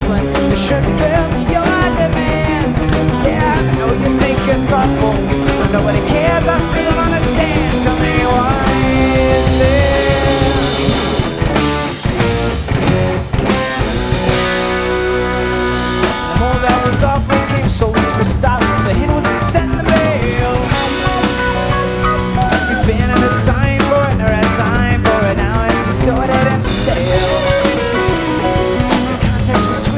discipline. It shouldn't fail to your demands. Yeah, I know you think you're thoughtful, but nobody cares. I still